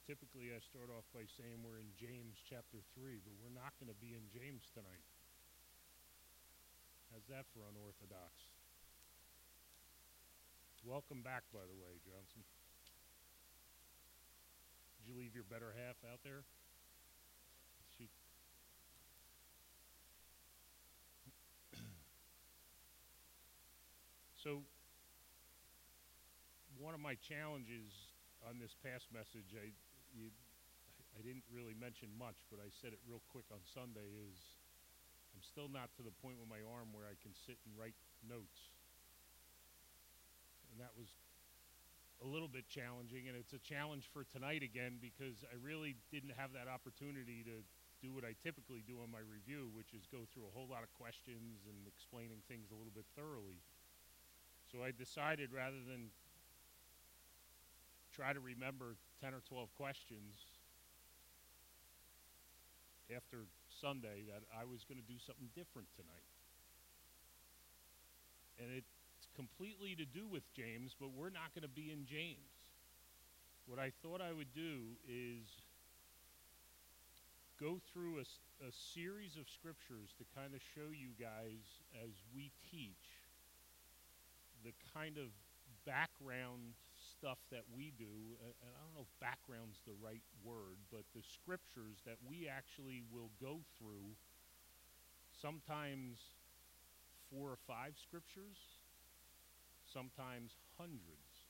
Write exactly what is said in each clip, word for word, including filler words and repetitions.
typically I start off by saying we're in James chapter three, but we're not going to be in James tonight. How's that for unorthodox? Welcome back, by the way, Johnson. Did you leave your better half out there? She so one of my challenges on this past message, I you, I didn't really mention much, but I said it real quick on Sunday, is I'm still not to the point with my arm where I can sit and write notes. And that was a little bit challenging, and it's a challenge for tonight again because I really didn't have that opportunity to do what I typically do on my review, which is go through a whole lot of questions and explaining things a little bit thoroughly. So I decided, rather than try to remember ten or twelve questions after Sunday, that I was going to do something different tonight. And it's completely to do with James, but we're not going to be in James. What I thought I would do is go through a, a series of scriptures to kind of show you guys, as we teach, the kind of background stuff that we do. And I don't know if background's the right word, but the scriptures that we actually will go through, sometimes four or five scriptures, sometimes hundreds,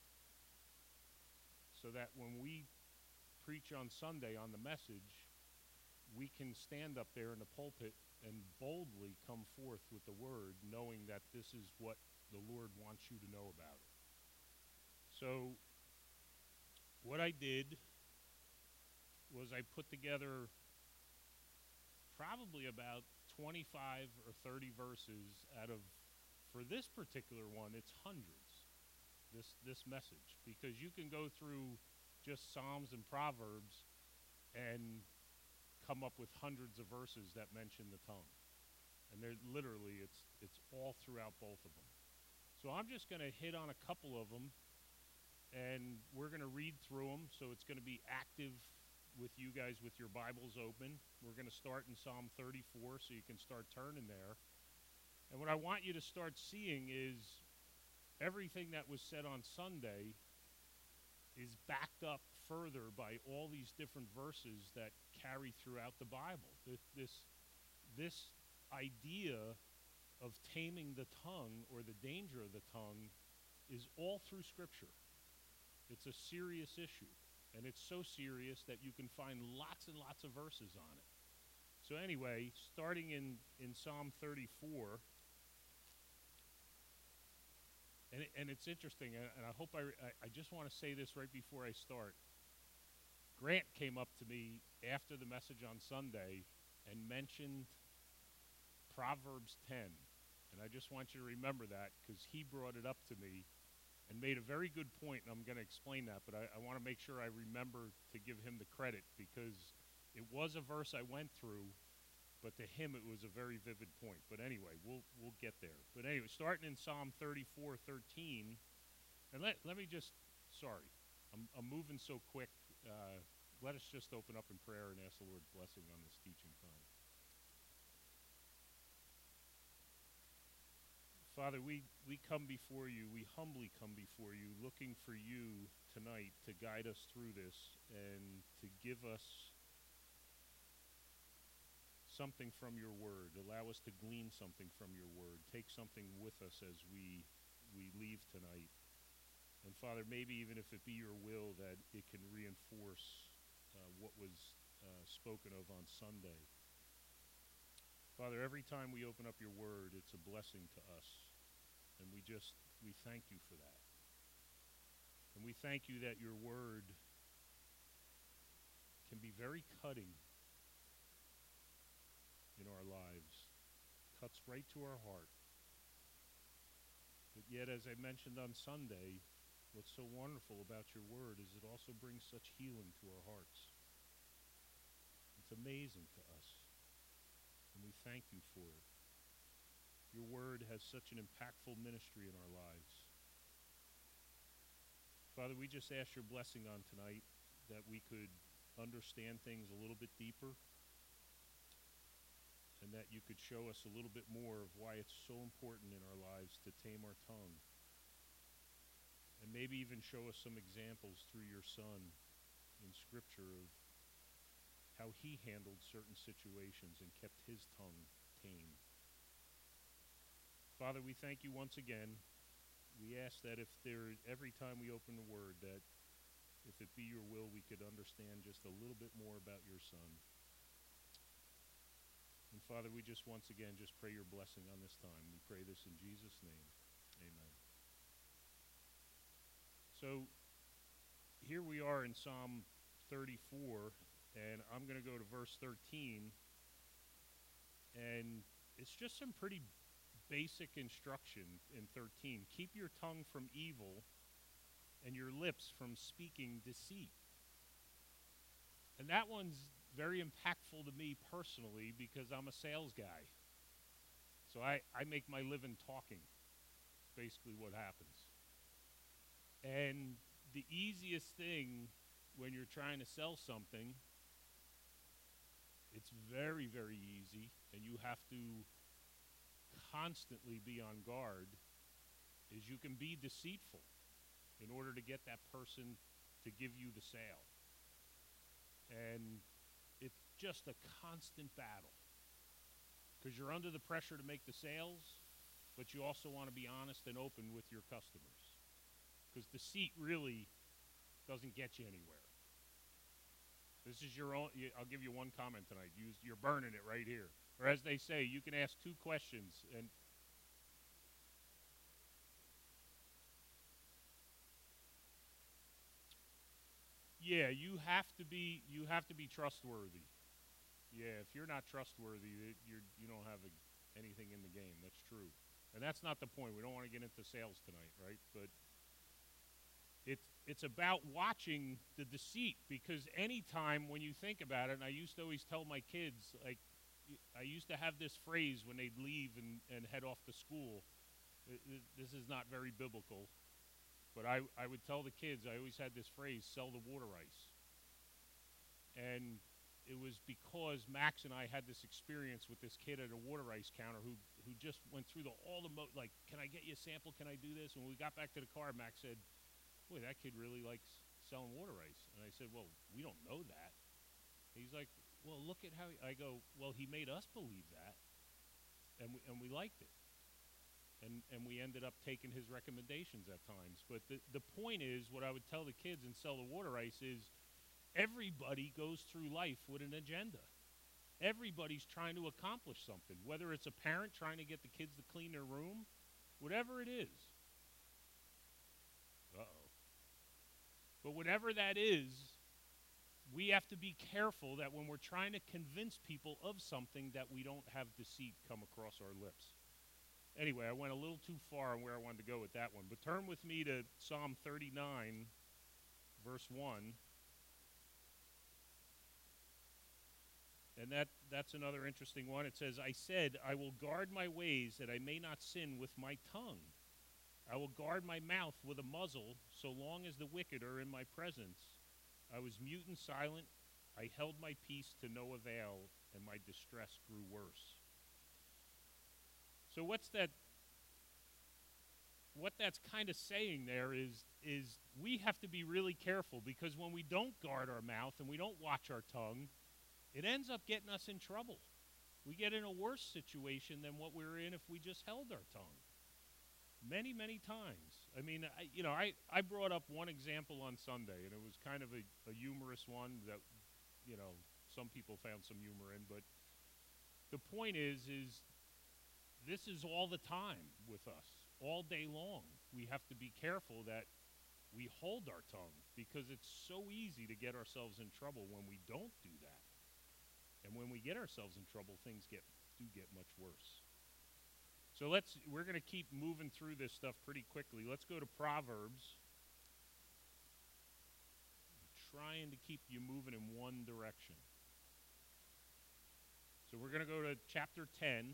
so that when we preach on Sunday on the message, we can stand up there in the pulpit and boldly come forth with the word, knowing that this is what the Lord wants you to know about it. So what I did was I put together probably about twenty-five or thirty verses out of, for this particular one, it's hundreds, this this message, because you can go through just Psalms and Proverbs and come up with hundreds of verses that mention the tongue. And they're literally, it's it's all throughout both of them. So I'm just going to hit on a couple of them, and we're going to read through them, so it's going to be active with you guys with your Bibles open. We're going to start in Psalm thirty-four, so you can start turning there. And what I want you to start seeing is everything that was said on Sunday is backed up further by all these different verses that carry throughout the Bible. This, this, this idea of taming the tongue, or the danger of the tongue, is all through Scripture. It's a serious issue, and it's so serious that you can find lots and lots of verses on it. So anyway, starting in, in Psalm thirty-four, and, it, and it's interesting, and, and I hope I, I, I just want to say this right before I start. Grant came up to me after the message on Sunday and mentioned Proverbs ten. And I just want you to remember that, because he brought it up to me and made a very good point, and I'm going to explain that, but I, I want to make sure I remember to give him the credit, because it was a verse I went through, but to him it was a very vivid point. But anyway, we'll we'll get there. But anyway, starting in Psalm thirty-four thirteen, and let, let me just, sorry, I'm, I'm moving so quick. Uh, let us just open up in prayer and ask the Lord's blessing on this teaching time. Father, we, we come before you, we humbly come before you, looking for you tonight to guide us through this and to give us something from your word. Allow us to glean something from your word. Take something with us as we we leave tonight. And Father, maybe even if it be your will, that it can reinforce uh, what was uh, spoken of on Sunday. Father, every time we open up your word, it's a blessing to us. And we just, we thank you for that. And we thank you that your word can be very cutting in our lives. Cuts right to our heart. But yet, as I mentioned on Sunday, what's so wonderful about your word is it also brings such healing to our hearts. It's amazing to us. And we thank you for it. Your word has such an impactful ministry in our lives. Father, we just ask your blessing on tonight, that we could understand things a little bit deeper, and that you could show us a little bit more of why it's so important in our lives to tame our tongue. And maybe even show us some examples through your Son in Scripture of how he handled certain situations and kept his tongue tame. Father, we thank you once again. We ask that if there, every time we open the Word, that if it be your will, we could understand just a little bit more about your Son. And Father, we just once again just pray your blessing on this time. We pray this in Jesus' name. Amen. So here we are in Psalm thirty-four, and I'm going to go to verse thirteen. And it's just some pretty basic instruction in thirteen. Keep your tongue from evil and your lips from speaking deceit. And that one's very impactful to me personally because I'm a sales guy. So I, I make my living talking. It's basically what happens. And the easiest thing when you're trying to sell something, it's very, very easy, and you have to constantly be on guard, is you can be deceitful in order to get that person to give you the sale. And it's just a constant battle because you're under the pressure to make the sales, but you also want to be honest and open with your customers because deceit really doesn't get you anywhere. This is your own. I'll give you one comment tonight. You, you're burning it right here. Or as they say, you can ask two questions and yeah, you have to be you have to be trustworthy. Yeah, if you're not trustworthy, you're you don't have a, anything in the game. That's true, and that's not the point. We don't want to get into sales tonight, right? But it's it's about watching the deceit because anytime when you think about it, and I used to always tell my kids, like I used to have this phrase when they'd leave and, and head off to school. This is not very biblical. But I, I would tell the kids, I always had this phrase, sell the water ice. And it was because Max and I had this experience with this kid at a water ice counter who who just went through the all the, mo- like, can I get you a sample? Can I do this? And when we got back to the car, Max said, boy, that kid really likes selling water ice. And I said, well, we don't know that. He's like, well, look at how, he, I go, well, he made us believe that. And we, and we liked it. And and we ended up taking his recommendations at times. But the, the point is, what I would tell the kids and sell the water ice is, everybody goes through life with an agenda. Everybody's trying to accomplish something, whether it's a parent trying to get the kids to clean their room, whatever it is. Uh-oh. But whatever that is, we have to be careful that when we're trying to convince people of something that we don't have deceit come across our lips. Anyway, I went a little too far on where I wanted to go with that one. But turn with me to Psalm thirty-nine, verse one. And that, that's another interesting one. It says, I said, I will guard my ways that I may not sin with my tongue. I will guard my mouth with a muzzle so long as the wicked are in my presence. I was mute and silent. I held my peace to no avail, and my distress grew worse. So what's that? What that's kind of saying there is, is we have to be really careful because when we don't guard our mouth and we don't watch our tongue, it ends up getting us in trouble. We get in a worse situation than what we were in if we just held our tongue. Many, many times. I mean, I, you know, I, I brought up one example on Sunday, and it was kind of a, a humorous one that, you know, some people found some humor in. But the point is, is this is all the time with us, all day long. We have to be careful that we hold our tongue because it's so easy to get ourselves in trouble when we don't do that. And when we get ourselves in trouble, things get do get much worse. So let's we're going to keep moving through this stuff pretty quickly. Let's go to Proverbs. I'm trying to keep you moving in one direction. So we're going to go to chapter ten.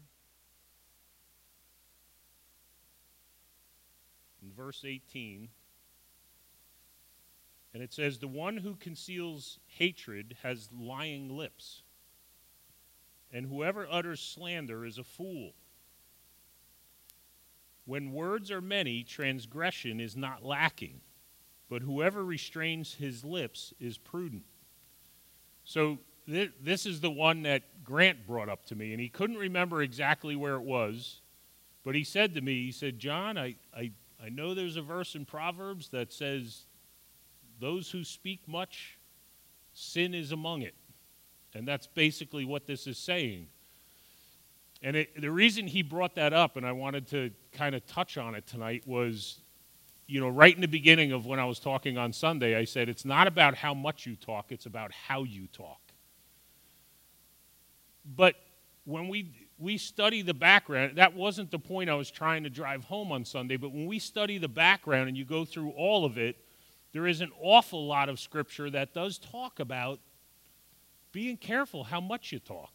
In verse eighteen. And it says, the one who conceals hatred has lying lips, and whoever utters slander is a fool. When words are many, transgression is not lacking, but whoever restrains his lips is prudent. So th- this is the one that Grant brought up to me, and he couldn't remember exactly where it was, but he said to me, he said, John, I, I, I know there's a verse in Proverbs that says, those who speak much, sin is among it. And that's basically what this is saying. And it, the reason he brought that up, and I wanted to kind of touch on it tonight, was, you know, right in the beginning of when I was talking on Sunday, I said it's not about how much you talk, it's about how you talk. But when we we study the background, that wasn't the point I was trying to drive home on Sunday, but when we study the background and you go through all of it, there is an awful lot of scripture that does talk about being careful how much you talk.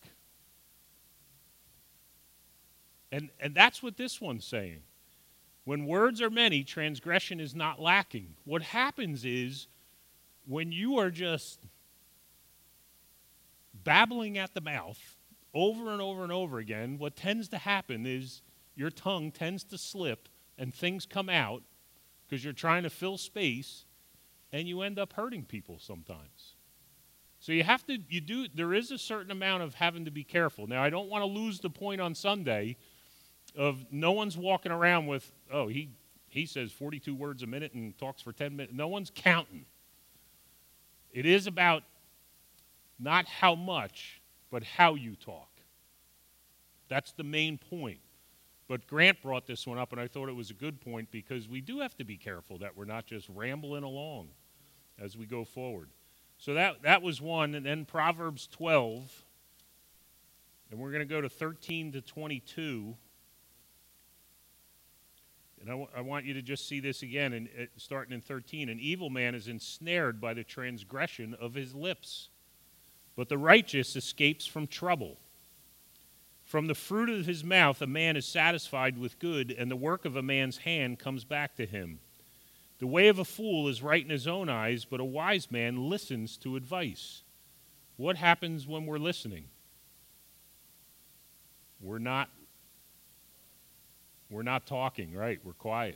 And, and that's what this one's saying. When words are many, transgression is not lacking. What happens is when you are just babbling at the mouth over and over and over again, what tends to happen is your tongue tends to slip and things come out because you're trying to fill space, and you end up hurting people sometimes. So you have to, you do, there is a certain amount of having to be careful. Now, I don't want to lose the point on Sunday of no one's walking around with, oh, he, he says forty-two words a minute and talks for ten minutes. No one's counting. It is about not how much, but how you talk. That's the main point. But Grant brought this one up, and I thought it was a good point because we do have to be careful that we're not just rambling along as we go forward. So that, that was one, and then Proverbs twelve, and we're going to go to thirteen to twenty-two. And I, w- I want you to just see this again, and uh, starting in thirteen. An evil man is ensnared by the transgression of his lips, but the righteous escapes from trouble. From the fruit of his mouth a man is satisfied with good, and the work of a man's hand comes back to him. The way of a fool is right in his own eyes, but a wise man listens to advice. What happens when we're listening? We're not we're not talking, right? We're quiet.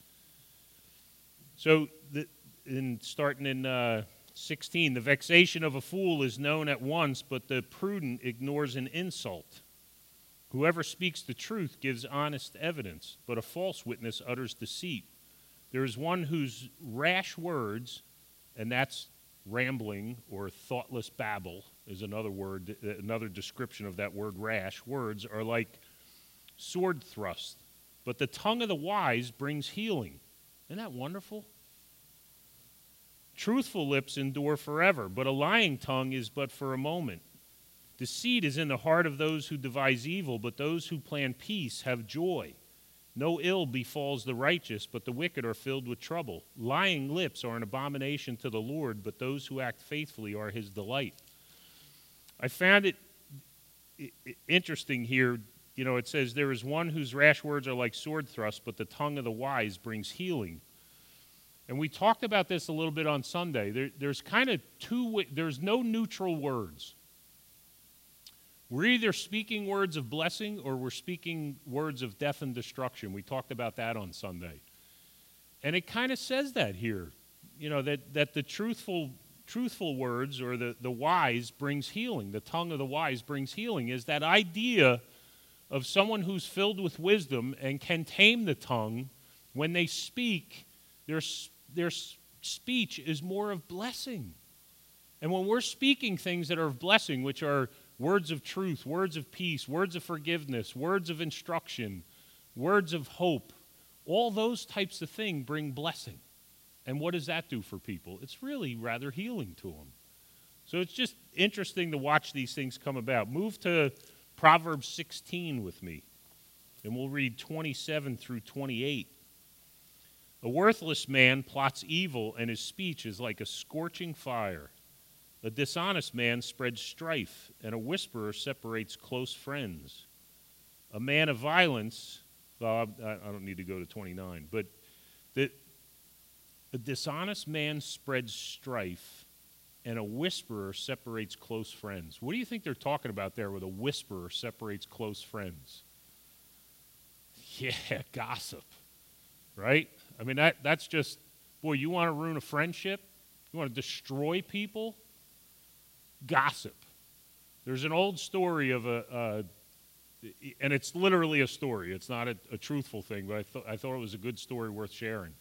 So, the, in starting in uh, sixteen, the vexation of a fool is known at once, but the prudent ignores an insult. Whoever speaks the truth gives honest evidence, but a false witness utters deceit. There is one whose rash words, and that's rambling or thoughtless babble is another word, another description of that word rash. Words are like sword thrusts, but the tongue of the wise brings healing. Isn't that wonderful? Truthful lips endure forever, but a lying tongue is but for a moment. Deceit is in the heart of those who devise evil, but those who plan peace have joy. No ill befalls the righteous, but the wicked are filled with trouble. Lying lips are an abomination to the Lord, but those who act faithfully are his delight. I found it interesting here. You know, it says, there is one whose rash words are like sword thrusts, but the tongue of the wise brings healing. And we talked about this a little bit on Sunday. There, there's kind of two, there's no neutral words. We're either speaking words of blessing or we're speaking words of death and destruction. We talked about that on Sunday. And it kind of says that here, you know, that, that the truthful truthful words or the, the wise brings healing. The tongue of the wise brings healing is that idea of someone who's filled with wisdom and can tame the tongue. When they speak, their, their speech is more of blessing. And when we're speaking things that are of blessing, which are words of truth, words of peace, words of forgiveness, words of instruction, words of hope, all those types of things bring blessing. And what does that do for people? It's really rather healing to them. So it's just interesting to watch these things come about. Move to Proverbs sixteen with me, and we'll read twenty-seven through twenty-eight. A worthless man plots evil, and his speech is like a scorching fire. A dishonest man spreads strife, and a whisperer separates close friends. A man of violence, well, I, I don't need to go to twenty-nine, but the, A dishonest man spreads strife, and a whisperer separates close friends. What do you think they're talking about there with a whisperer separates close friends? Yeah, gossip, right? I mean, that that's just, boy, you want to ruin a friendship? You want to destroy people? Gossip. There's an old story of a, uh, and it's literally a story. It's not a, a truthful thing, but I, th- I thought it was a good story worth sharing.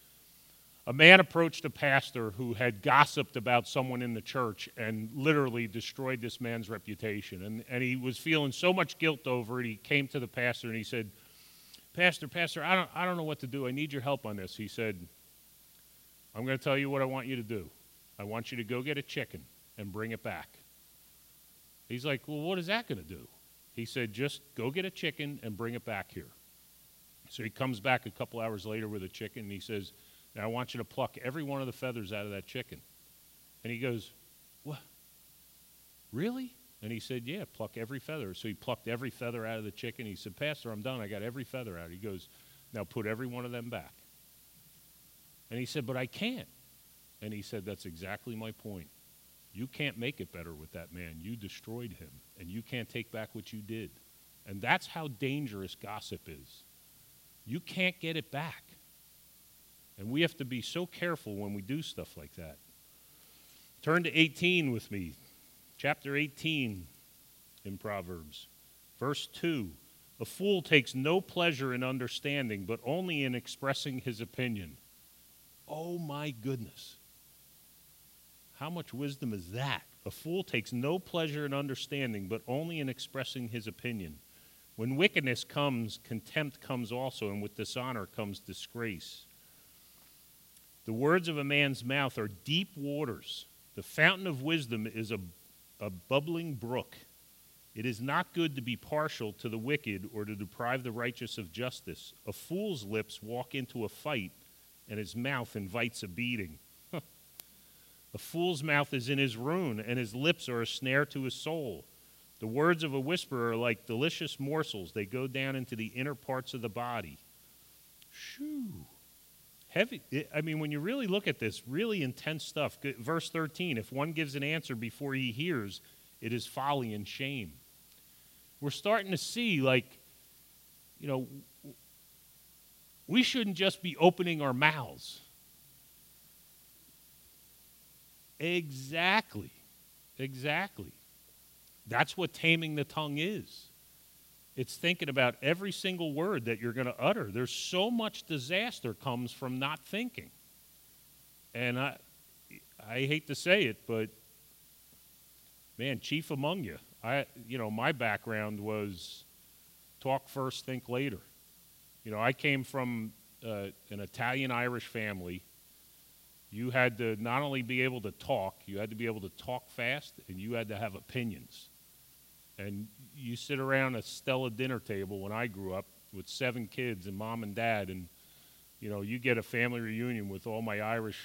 A man approached a pastor who had gossiped about someone in the church and literally destroyed this man's reputation. And, and he was feeling so much guilt over it, he came to the pastor and he said, Pastor, Pastor, I don't, I don't know what to do. I need your help on this. He said, I'm going to tell you what I want you to do. I want you to go get a chicken and bring it back. He's like, well, what is that going to do? He said, just go get a chicken and bring it back here. So he comes back a couple hours later with a chicken, and he says, now I want you to pluck every one of the feathers out of that chicken. And he goes, what? Really? And he said, yeah, pluck every feather. So he plucked every feather out of the chicken. He said, Pastor, I'm done. I got every feather out. He goes, now put every one of them back. And he said, but I can't. And he said, that's exactly my point. You can't make it better with that man. You destroyed him, and you can't take back what you did. And that's how dangerous gossip is. You can't get it back. And we have to be so careful when we do stuff like that. Turn to eighteen with me. Chapter eighteen in Proverbs. Verse two. A fool takes no pleasure in understanding, but only in expressing his opinion. Oh my goodness. How much wisdom is that? A fool takes no pleasure in understanding, but only in expressing his opinion. When wickedness comes, contempt comes also, and with dishonor comes disgrace. The words of a man's mouth are deep waters. The fountain of wisdom is a, a bubbling brook. It is not good to be partial to the wicked or to deprive the righteous of justice. A fool's lips walk into a fight, and his mouth invites a beating. A fool's mouth is in his ruin, and his lips are a snare to his soul. The words of a whisperer are like delicious morsels. They go down into the inner parts of the body. Shoo. Heavy. I mean, when you really look at this, really intense stuff. Verse thirteen, if one gives an answer before he hears, it is folly and shame. We're starting to see, like, you know, we shouldn't just be opening our mouths. Exactly. Exactly. That's what taming the tongue is. It's thinking about every single word that you're going to utter. There's so much disaster comes from not thinking. And I I hate to say it, but man, chief among you. I you know, my background was talk first, think later. You know, I came from uh, an Italian-Irish family. You had to not only be able to talk, you had to be able to talk fast, and you had to have opinions. And you sit around a Stella dinner table when I grew up with seven kids and mom and dad, and, you know, you get a family reunion with all my Irish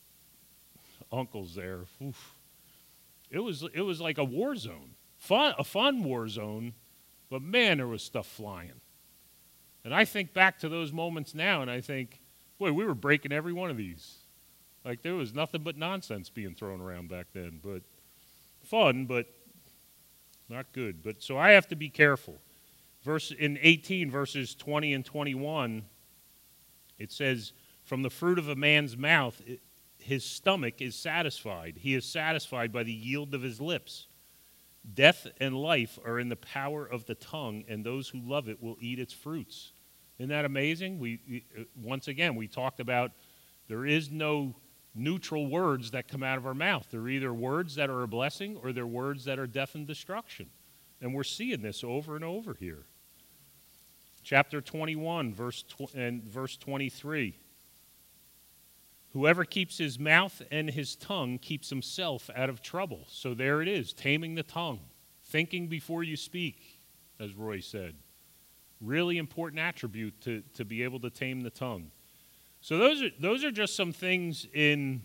uncles there. Oof. It was it was like a war zone, fun a fun war zone, but man, there was stuff flying. And I think back to those moments now, and I think, boy, we were breaking every one of these. Like, there was nothing but nonsense being thrown around back then. But fun, but not good. But so I have to be careful. Verse in eighteen, verses twenty and twenty-one, it says, from the fruit of a man's mouth, it, his stomach is satisfied. He is satisfied by the yield of his lips. Death and life are in the power of the tongue, and those who love it will eat its fruits. Isn't that amazing? We once again, we talked about there is no neutral words that come out of our mouth. They're either words that are a blessing or they're words that are death and destruction. And we're seeing this over and over here. Chapter twenty-one, verse tw- and verse twenty-three. Whoever keeps his mouth and his tongue keeps himself out of trouble. So there it is, taming the tongue. Thinking before you speak, as Roy said. Really important attribute to, to be able to tame the tongue. So those are those are just some things in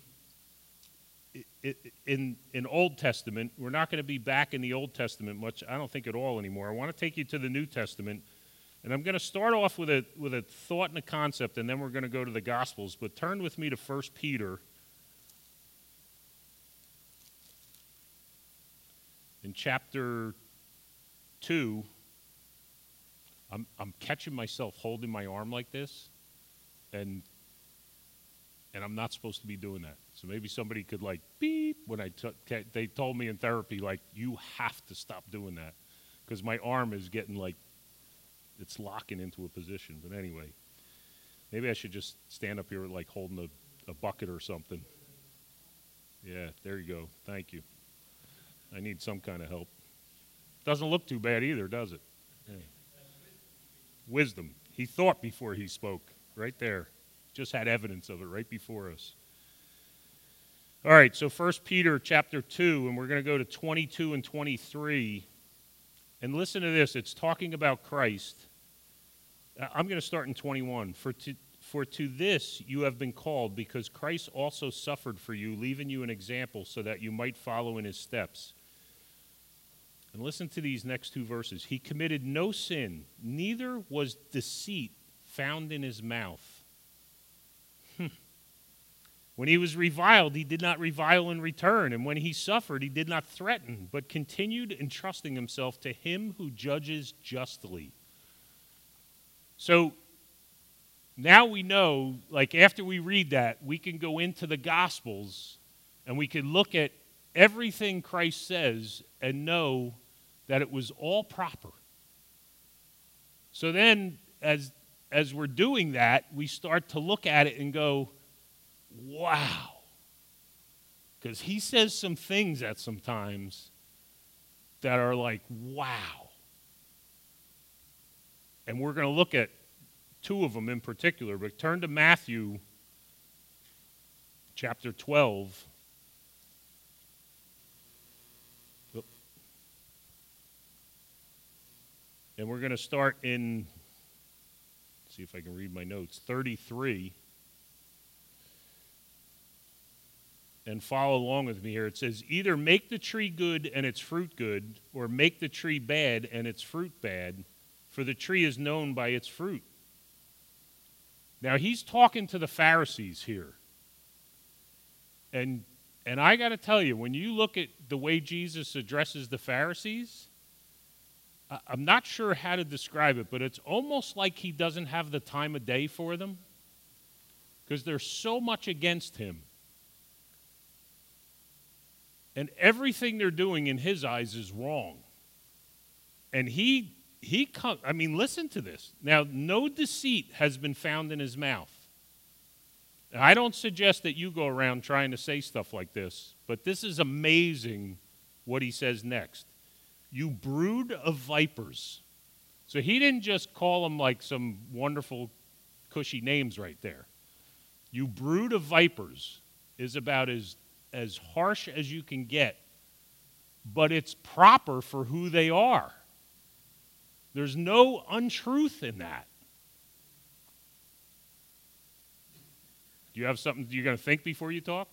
in in Old Testament. We're not going to be back in the Old Testament much, I don't think at all anymore. I want to take you to the New Testament And I'm going to start off with a with a thought and a concept, and then we're going to go to the Gospels. But turn with me to First Peter in chapter two. I'm I'm catching myself holding my arm like this, and and I'm not supposed to be doing that. So maybe somebody could like beep when I t- they told me in therapy, like, you have to stop doing that because my arm is getting like, it's locking into a position. But anyway, maybe I should just stand up here like holding a, a bucket or something. Yeah, there you go. Thank you. I need some kind of help. Doesn't look too bad either, does it? Yeah. Wisdom. He thought before he spoke. Right there. Just had evidence of it right before us. All right, so First Peter chapter two, and we're going to go to twenty-two and twenty-three. And listen to this. It's talking about Christ. I'm going to start in twenty-one. For to, for to this you have been called, because Christ also suffered for you, leaving you an example so that you might follow in his steps. And listen to these next two verses. He committed no sin, neither was deceit found in his mouth. When he was reviled, he did not revile in return. And when he suffered, he did not threaten, but continued entrusting himself to him who judges justly. So now we know, like after we read that, we can go into the Gospels and we can look at everything Christ says and know that it was all proper. So then, as, as we're doing that, we start to look at it and go, wow. Because he says some things at some times that are like, wow. And we're going to look at two of them in particular, but turn to Matthew chapter twelve. And we're going to start in, see if I can read my notes, thirty-three. And follow along with me here. It says, either make the tree good and its fruit good, or make the tree bad and its fruit bad, for the tree is known by its fruit. Now, he's talking to the Pharisees here. And, and I got to tell you, when you look at the way Jesus addresses the Pharisees, I, I'm not sure how to describe it, but it's almost like he doesn't have the time of day for them, because there's so much against him. And everything they're doing in his eyes is wrong. And he, he come, I mean, listen to this. Now, no deceit has been found in his mouth. Now, I don't suggest that you go around trying to say stuff like this, but this is amazing what he says next. You brood of vipers. So he didn't just call them like some wonderful, cushy names right there. You brood of vipers is about as as harsh as you can get, but it's proper for who they are. There's no untruth in that. Do you have something you're going to think before you talk?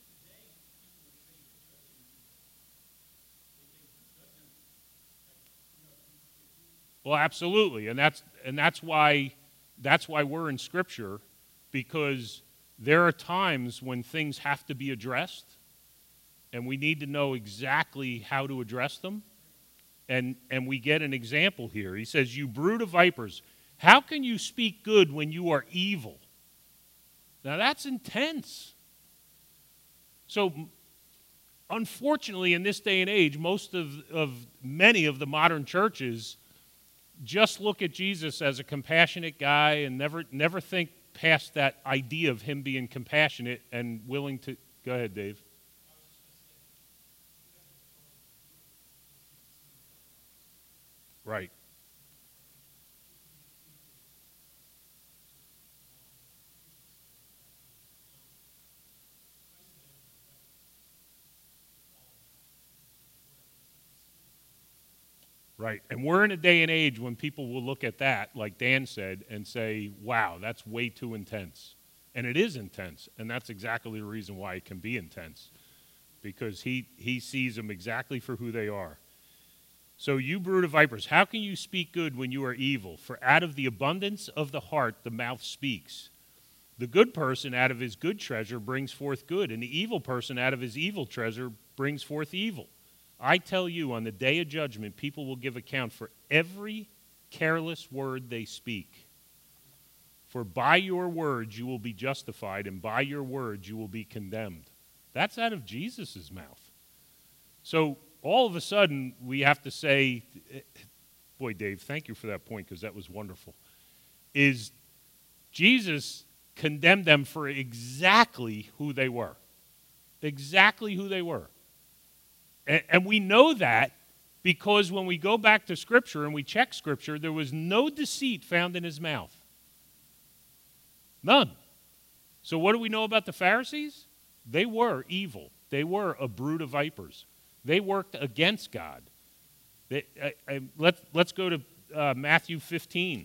Well, absolutely, and that's and that's why that's why we're in Scripture, because there are times when things have to be addressed, and we need to know exactly how to address them. And, and we get an example here. He says, you brood of vipers, how can you speak good when you are evil? Now that's intense. So unfortunately, in this day and age, most of, of many of the modern churches just look at Jesus as a compassionate guy and never never think past that idea of him being compassionate and willing to... Go ahead, Dave. Right. Right. And we're in a day and age when people will look at that, like Dan said, and say, wow, that's way too intense. And it is intense. And that's exactly the reason why it can be intense. Because he, he sees them exactly for who they are. So you brood of vipers, how can you speak good when you are evil? For out of the abundance of the heart the mouth speaks. The good person out of his good treasure brings forth good, and the evil person out of his evil treasure brings forth evil. I tell you, on the day of judgment, people will give account for every careless word they speak. For by your words you will be justified, and by your words you will be condemned. That's out of Jesus' mouth. So all of a sudden, we have to say, boy, Dave, thank you for that point, because that was wonderful, is Jesus condemned them for exactly who they were. Exactly who they were. And, and we know that because when we go back to Scripture and we check Scripture, there was no deceit found in his mouth. None. So what do we know about the Pharisees? They were evil. They were a brood of vipers. They worked against God. They, I, I, let, let's go to uh, Matthew fifteen.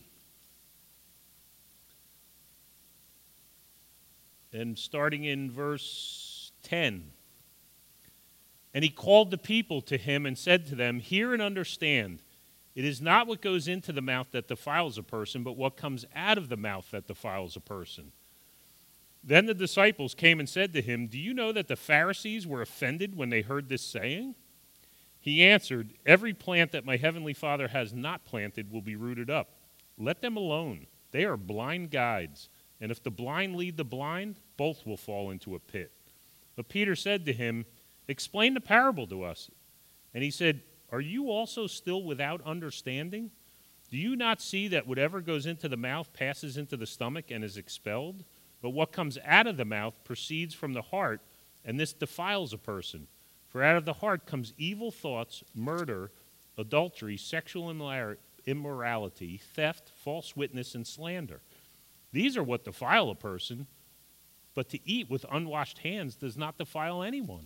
And starting in verse ten. And he called the people to him and said to them, hear and understand, it is not what goes into the mouth that defiles a person, but what comes out of the mouth that defiles a person. Then the disciples came and said to him, do you know that the Pharisees were offended when they heard this saying? He answered, every plant that my heavenly Father has not planted will be rooted up. Let them alone. They are blind guides. And if the blind lead the blind, both will fall into a pit. But Peter said to him, explain the parable to us. And he said, are you also still without understanding? Do you not see that whatever goes into the mouth passes into the stomach and is expelled? But what comes out of the mouth proceeds from the heart, and this defiles a person. For out of the heart comes evil thoughts, murder, adultery, sexual immorality, theft, false witness, and slander. These are what defile a person, but to eat with unwashed hands does not defile anyone.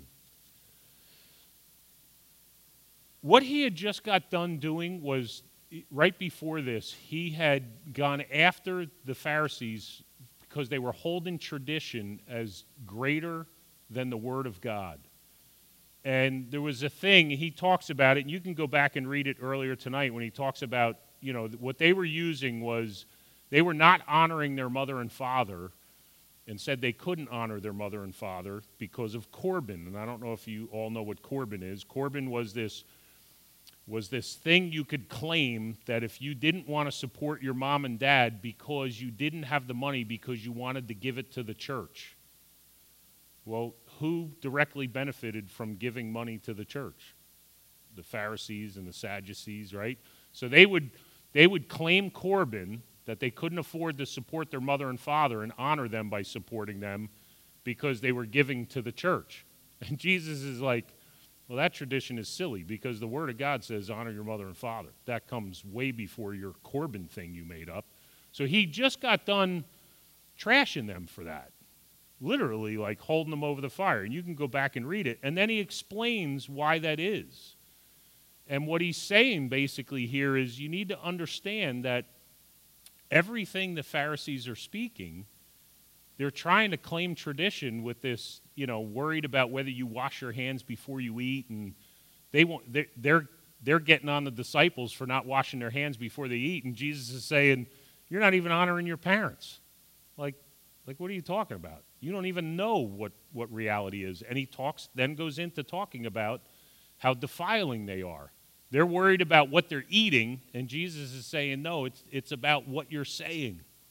What he had just got done doing was, right before this, he had gone after the Pharisees because they were holding tradition as greater than the Word of God. And there was a thing, he talks about it, and you can go back and read it earlier tonight when he talks about, you know, what they were using was, they were not honoring their mother and father and said they couldn't honor their mother and father because of Corban. And I don't know if you all know what Corban is. Corban was this, was this thing you could claim that if you didn't want to support your mom and dad because you didn't have the money because you wanted to give it to the church. Well, who directly benefited from giving money to the church? The Pharisees and the Sadducees, right? So they would, they would claim Corban, that they couldn't afford to support their mother and father and honor them by supporting them because they were giving to the church. And Jesus is like, well, that tradition is silly because the Word of God says honor your mother and father. That comes way before your Corban thing you made up. So he just got done trashing them for that, literally like holding them over the fire. And you can go back and read it. And then he explains why that is. And what he's saying basically here is you need to understand that everything the Pharisees are speaking, they're trying to claim tradition with this, you know, worried about whether you wash your hands before you eat, and they want they're they're, they're getting on the disciples for not washing their hands before they eat, and Jesus is saying, you're not even honoring your parents. Like, like what are you talking about? You don't even know what, what reality is. And he talks, then goes into talking about how defiling they are. They're worried about what they're eating, and Jesus is saying, no, it's, it's about what you're saying.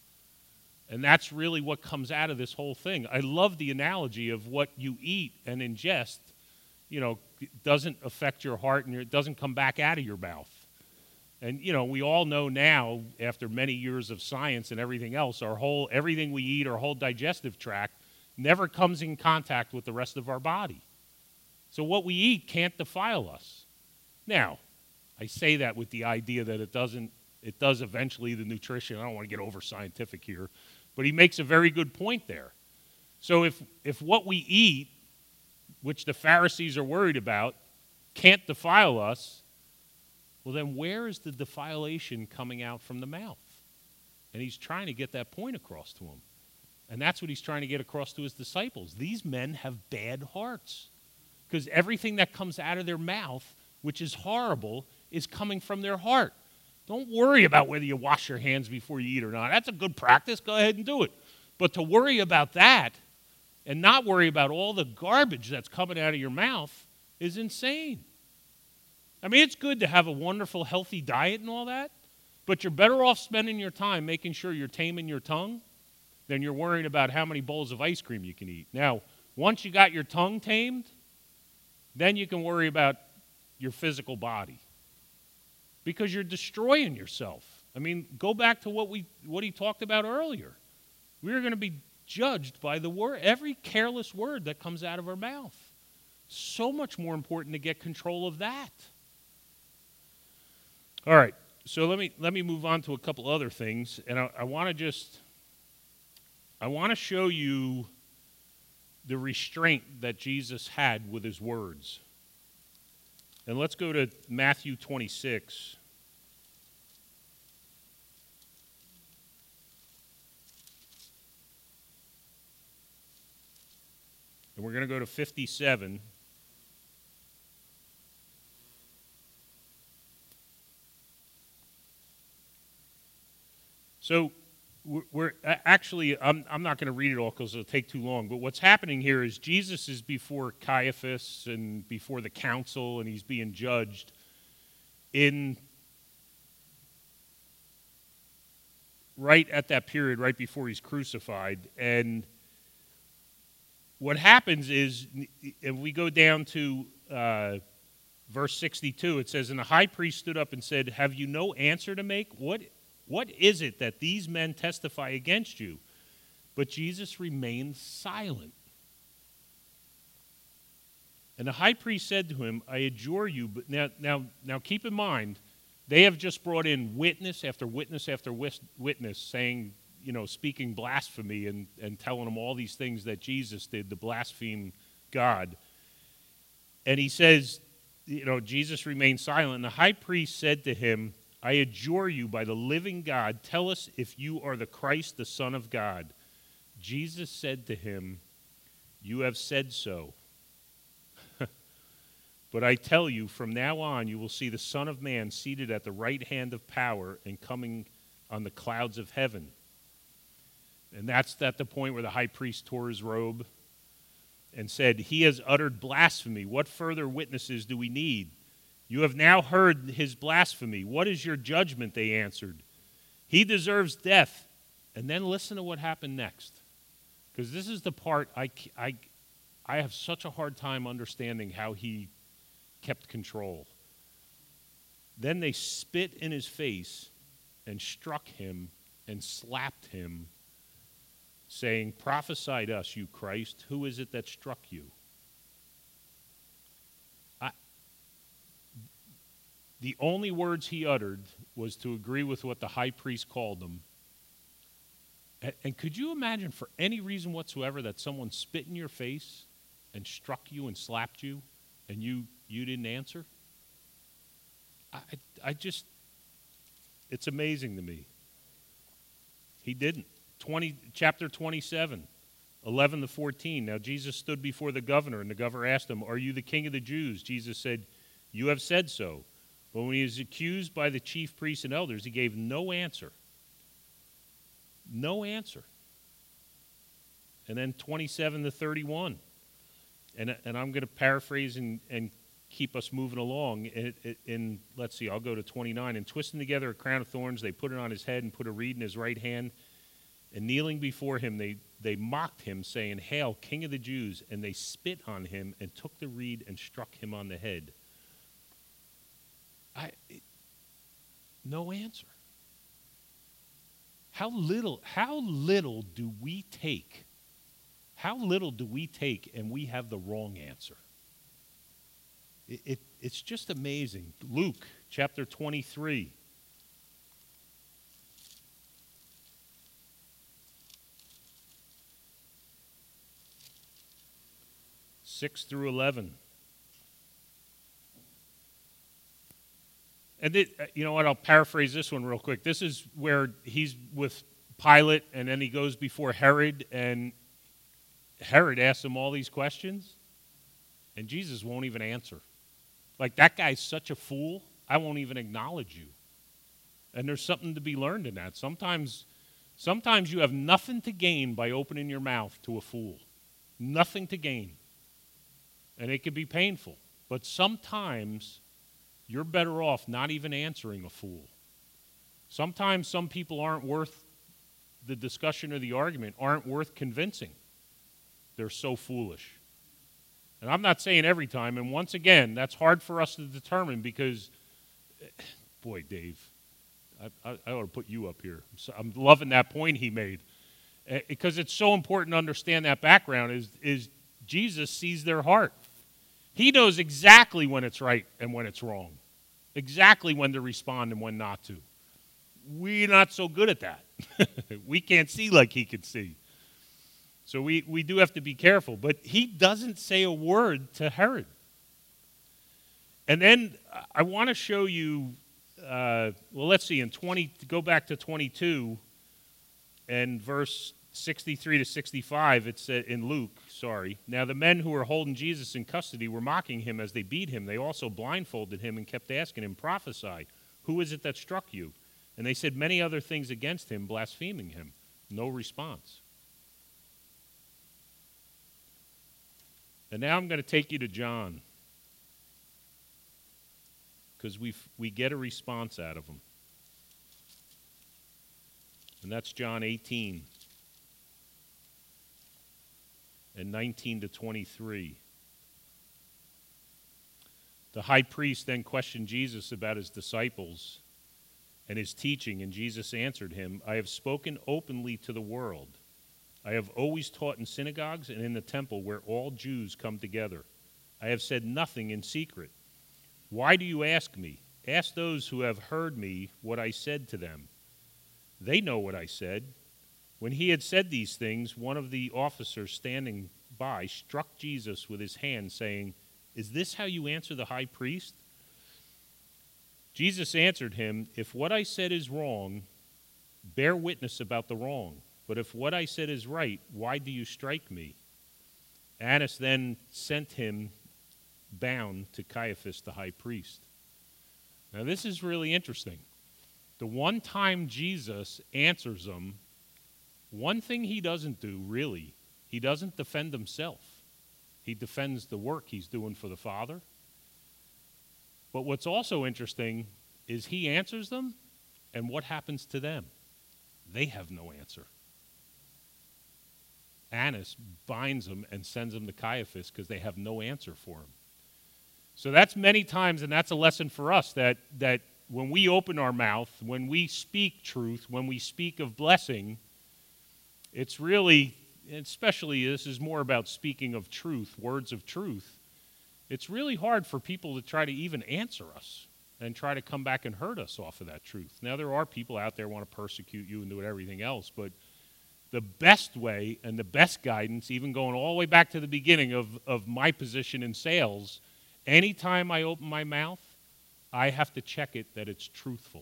And that's really what comes out of this whole thing. I love the analogy of what you eat and ingest, you know, doesn't affect your heart and it doesn't come back out of your mouth. And, you know, we all know now, after many years of science and everything else, our whole, everything we eat, our whole digestive tract, never comes in contact with the rest of our body. So what we eat can't defile us. Now, I say that with the idea that it doesn't, it does eventually, the nutrition, I don't want to get over scientific here, but he makes a very good point there. So if, if what we eat, which the Pharisees are worried about, can't defile us, well then where is the defilation coming out from the mouth? And he's trying to get that point across to them. And that's what he's trying to get across to his disciples. These men have bad hearts because everything that comes out of their mouth, which is horrible, is coming from their heart. Don't worry about whether you wash your hands before you eat or not. That's a good practice. Go ahead and do it. But to worry about that and not worry about all the garbage that's coming out of your mouth is insane. I mean, it's good to have a wonderful, healthy diet and all that, but you're better off spending your time making sure you're taming your tongue than you're worrying about how many bowls of ice cream you can eat. Now, once you got your tongue tamed, then you can worry about your physical body because you're destroying yourself. I mean, go back to what we what he talked about earlier. We're going to be judged by the word, every careless word that comes out of our mouth. So much more important to get control of that. All right, so let me let me move on to a couple other things, and I, I want to just I want to show you the restraint that Jesus had with his words. And let's go to Matthew twenty-six. And we're going to go to fifty-seven. So we're, we're actually, I'm, I'm not going to read it all because it'll take too long, but what's happening here is Jesus is before Caiaphas and before the council, and he's being judged in right at that period, right before he's crucified. And what happens is, if we go down to uh, verse sixty-two, it says, "And the high priest stood up and said, 'Have you no answer to make? What What is it that these men testify against you?' But Jesus remained silent. And the high priest said to him, 'I adjure you,'" but now, now, now keep in mind, they have just brought in witness after witness after witness saying, you know, speaking blasphemy and, and telling them all these things that Jesus did to blaspheme God. And he says, you know, Jesus remained silent. And the high priest said to him, "I adjure you by the living God, tell us if you are the Christ, the Son of God." Jesus said to him, "You have said so. But I tell you, from now on you will see the Son of Man seated at the right hand of power and coming on the clouds of heaven." And that's at the point where the high priest tore his robe and said, "He has uttered blasphemy. What further witnesses do we need? You have now heard his blasphemy. What is your judgment?" They answered. "He deserves death." And then listen to what happened next. Because this is the part I, I, I have such a hard time understanding how he kept control. "Then they spit in his face and struck him and slapped him, saying, 'Prophesy to us, you Christ. Who is it that struck you?'" The only words he uttered was to agree with what the high priest called them. And, and could you imagine, for any reason whatsoever, that someone spit in your face and struck you and slapped you, and you, you didn't answer? I, I just, it's amazing to me. He didn't. twenty, chapter twenty-seven, eleven to fourteen. "Now Jesus stood before the governor, and the governor asked him, 'Are you the king of the Jews?' Jesus said, 'You have said so.' But when he was accused by the chief priests and elders, he gave no answer. No answer. And then twenty-seven to thirty-one. And, and I'm going to paraphrase and, and keep us moving along. In, in, let's see, I'll go to twenty-nine. "And twisting together a crown of thorns, they put it on his head and put a reed in his right hand. And kneeling before him, they, they mocked him, saying, 'Hail, King of the Jews!' And they spit on him and took the reed and struck him on the head." I, it, no answer. How little, how little do we take? How little do we take and we have the wrong answer? It, it, it's just amazing. Luke chapter twenty-three. six through eleven. And it, you know what, I'll paraphrase this one real quick. This is where he's with Pilate, and then he goes before Herod, and Herod asks him all these questions, and Jesus won't even answer. Like, that guy's such a fool. I won't even acknowledge you. And there's something to be learned in that. Sometimes, sometimes you have nothing to gain by opening your mouth to a fool. Nothing to gain. And it can be painful. But sometimes you're better off not even answering a fool. Sometimes some people aren't worth the discussion or the argument, aren't worth convincing. They're so foolish. And I'm not saying every time, and once again, that's hard for us to determine because, boy, Dave, I, I, I ought to put you up here. So I'm loving that point he made. Uh, because it's so important to understand that background is, is Jesus sees their heart. He knows exactly when it's right and when it's wrong. Exactly when to respond and when not to. We're not so good at that. We can't see like he can see. So we, we do have to be careful. But he doesn't say a word to Herod. And then I want to show you, uh, well, let's see, in twenty, go back to twenty-two and verse sixty-three to sixty-five, it said in Luke, sorry. Now the men who were holding Jesus in custody were mocking him as they beat him. They also blindfolded him and kept asking him, prophesy, who is it that struck you? And they said many other things against him, blaspheming him. No response. And now I'm going to take you to John, because we we get a response out of him. And that's John eighteen and nineteen to twenty-three. The high priest then questioned Jesus about his disciples and his teaching, and Jesus answered him, I have spoken openly to the world. I have always taught in synagogues and in the temple where all Jews come together. I have said nothing in secret. Why do you ask me? Ask those who have heard me what I said to them. They know what I said. When he had said these things, one of the officers standing by struck Jesus with his hand, saying, Is this how you answer the high priest? Jesus answered him, If what I said is wrong, bear witness about the wrong. But if what I said is right, why do you strike me? Annas then sent him bound to Caiaphas the high priest. Now this is really interesting. The one time Jesus answers them, one thing he doesn't do, really, he doesn't defend himself. He defends the work he's doing for the Father. But what's also interesting is he answers them, and what happens to them? They have no answer. Annas binds them and sends them to Caiaphas because they have no answer for him. So that's many times, and that's a lesson for us, that, that when we open our mouth, when we speak truth, when we speak of blessing, it's really, especially this is more about speaking of truth, words of truth, it's really hard for people to try to even answer us and try to come back and hurt us off of that truth. Now, there are people out there who want to persecute you and do everything else, but the best way and the best guidance, even going all the way back to the beginning of, of my position in sales, anytime I open my mouth, I have to check it that it's truthful.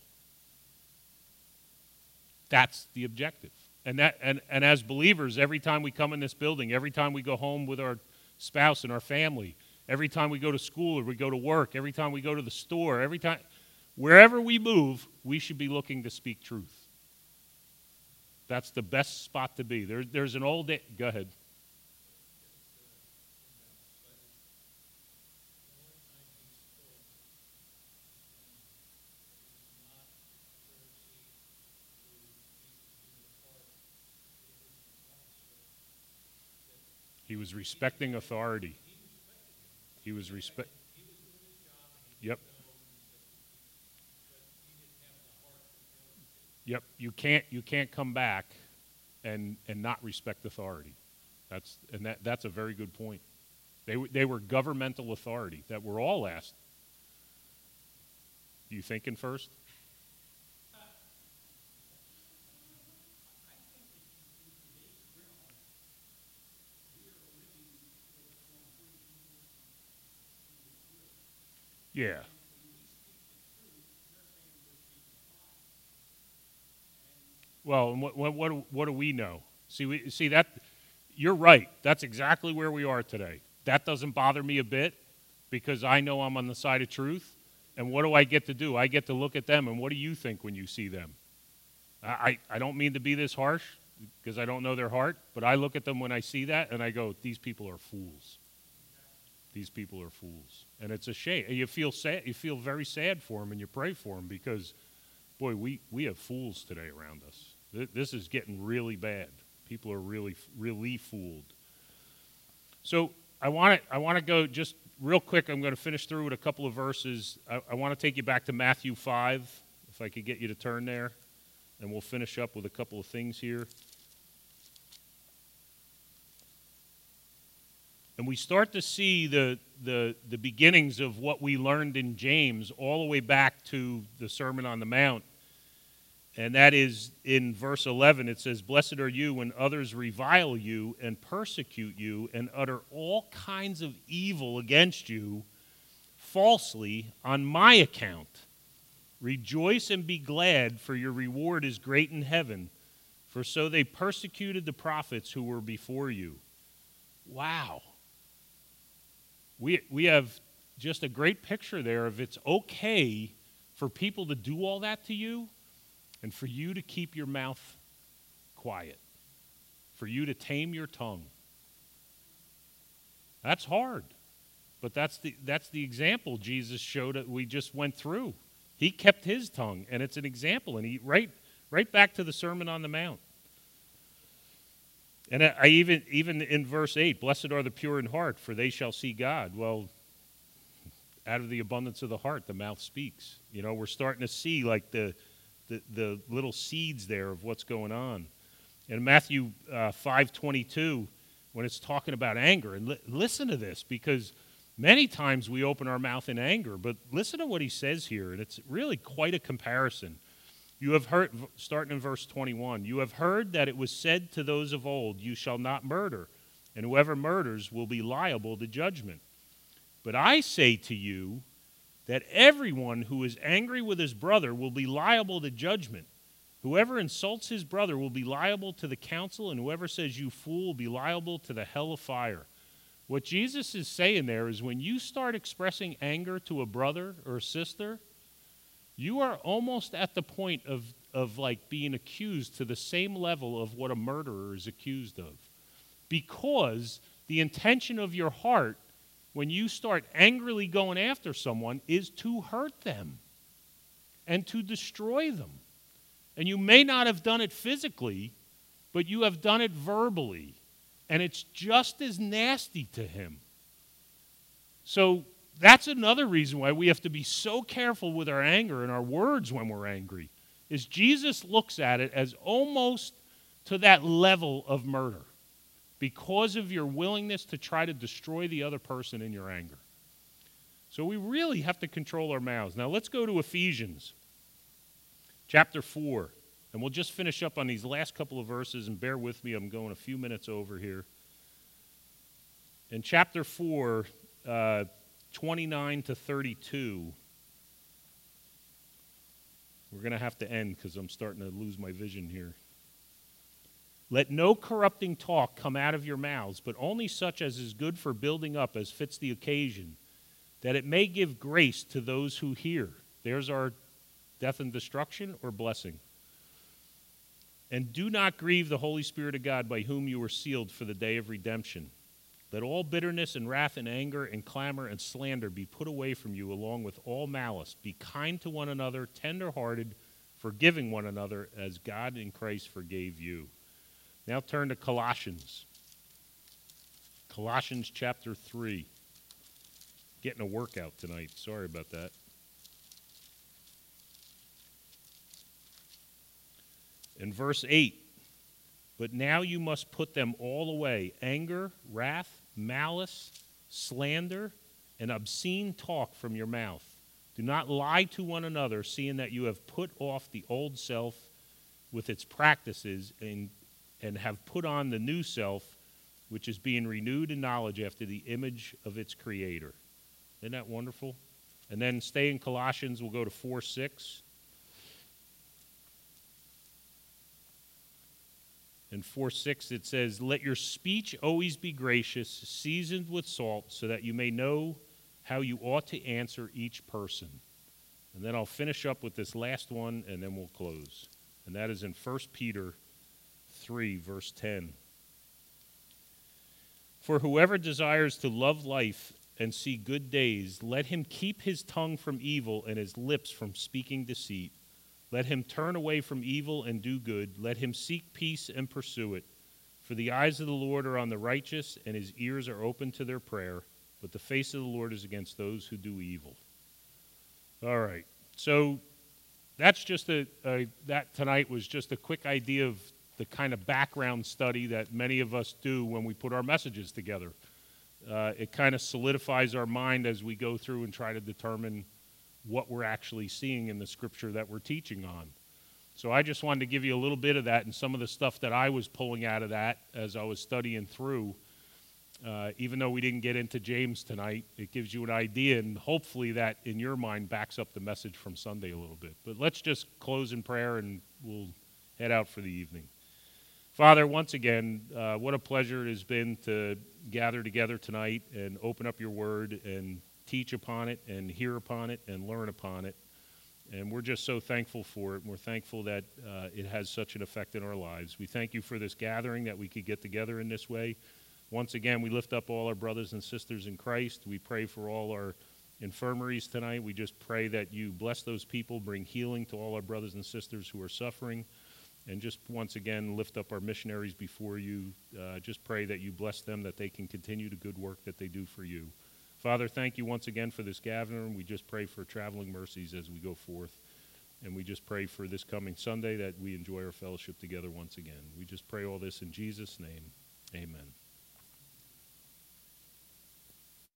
That's the objective. And that and, and as believers, every time we come in this building, every time we go home with our spouse and our family, every time we go to school or we go to work, every time we go to the store, every time, wherever we move, we should be looking to speak truth. That's the best spot to be. There, there's an old, go ahead. He was respecting authority. He was respect. Yep. Yep. You can't you can't come back and and not respect authority. That's and that that's a very good point. They they were governmental authority that we're all asked. You thinking first? Yeah. Well, and what what what what do we know? See, we see that you're right. That's exactly where we are today. That doesn't bother me a bit because I know I'm on the side of truth. And what do I get to do? I get to look at them, and what do you think when you see them? I, I, I don't mean to be this harsh because I don't know their heart, but I look at them when I see that, and I go, these people are fools. These people are fools. And it's a shame. You feel sad. You feel very sad for them, and you pray for them because, boy, we, we have fools today around us. Th- this is getting really bad. People are really, really fooled. So I want to I want to go just real quick. I'm going to finish through with a couple of verses. I, I want to take you back to Matthew five, if I could get you to turn there, and we'll finish up with a couple of things here. And we start to see the, the, the beginnings of what we learned in James all the way back to the Sermon on the Mount. And that is in verse eleven, it says, "Blessed are you when others revile you and persecute you and utter all kinds of evil against you falsely on my account. Rejoice and be glad, for your reward is great in heaven. For so they persecuted the prophets who were before you." Wow. We, we have just a great picture there of it's okay for people to do all that to you, and for you to keep your mouth quiet, for you to tame your tongue. That's hard, but that's the that's the example Jesus showed that we just went through. He kept his tongue, and it's an example, and he right right back to the Sermon on the Mount. And I, I even even in verse eight, "Blessed are the pure in heart, for they shall see God." Well, out of the abundance of the heart, the mouth speaks. You know, we're starting to see like the The, the little seeds there of what's going on. In Matthew uh, five twenty-two, when it's talking about anger, and li- listen to this, because many times we open our mouth in anger, but listen to what he says here, and it's really quite a comparison. You have heard, starting in verse twenty-one, "You have heard that it was said to those of old, 'You shall not murder, and whoever murders will be liable to judgment.' But I say to you that everyone who is angry with his brother will be liable to judgment. Whoever insults his brother will be liable to the council, and whoever says 'you fool' will be liable to the hell of fire." What Jesus is saying there is when you start expressing anger to a brother or a sister, you are almost at the point of, of like being accused to the same level of what a murderer is accused of. Because the intention of your heart when you start angrily going after someone is to hurt them and to destroy them. And you may not have done it physically, but you have done it verbally. And it's just as nasty to him. So that's another reason why we have to be so careful with our anger and our words when we're angry, is Jesus looks at it as almost to that level of murder, because of your willingness to try to destroy the other person in your anger. So we really have to control our mouths. Now let's go to Ephesians chapter four, and we'll just finish up on these last couple of verses, and bear with me, I'm going a few minutes over here. In chapter four, uh, twenty-nine to thirty-two, we're going to have to end because I'm starting to lose my vision here. "Let no corrupting talk come out of your mouths, but only such as is good for building up as fits the occasion, that it may give grace to those who hear." There's our death and destruction or blessing. "And do not grieve the Holy Spirit of God, by whom you were sealed for the day of redemption. Let all bitterness and wrath and anger and clamor and slander be put away from you, along with all malice. Be kind to one another, tender-hearted, forgiving one another, as God in Christ forgave you." Now turn to Colossians. Colossians chapter three. Getting a workout tonight. Sorry about that. In verse eight, "But now you must put them all away: anger, wrath, malice, slander, and obscene talk from your mouth. Do not lie to one another, seeing that you have put off the old self with its practices, and and have put on the new self, which is being renewed in knowledge after the image of its creator." Isn't that wonderful? And then stay in Colossians, we'll go to four six. In four six it says, "Let your speech always be gracious, seasoned with salt, so that you may know how you ought to answer each person." And then I'll finish up with this last one, and then we'll close. And that is in First Peter three, verse ten. For whoever desires to love life and see good days, let him keep his tongue from evil and his lips from speaking deceit. Let him turn away from evil and do good. Let him seek peace and pursue it. For the eyes of the Lord are on the righteous, and his ears are open to their prayer, but the face of the Lord is against those who do evil. All right, so that's just a, a that tonight was just a quick idea of the kind of background study that many of us do when we put our messages together. Uh, it kind of solidifies our mind as we go through and try to determine what we're actually seeing in the scripture that we're teaching on. So I just wanted to give you a little bit of that and some of the stuff that I was pulling out of that as I was studying through. Uh, even though we didn't get into James tonight, it gives you an idea, and hopefully that in your mind backs up the message from Sunday a little bit. But let's just close in prayer and we'll head out for the evening. Father, once again, uh, what a pleasure it has been to gather together tonight and open up your word and teach upon it and hear upon it and learn upon it. And we're just so thankful for it. And we're thankful that uh, it has such an effect in our lives. We thank you for this gathering, that we could get together in this way. Once again, we lift up all our brothers and sisters in Christ. We pray for all our infirmaries tonight. We just pray that you bless those people, bring healing to all our brothers and sisters who are suffering. And just once again, lift up our missionaries before you. Uh, just pray that you bless them, that they can continue the good work that they do for you. Father, thank you once again for this gathering. We just pray for traveling mercies as we go forth. And we just pray for this coming Sunday that we enjoy our fellowship together once again. We just pray all this in Jesus' name. Amen.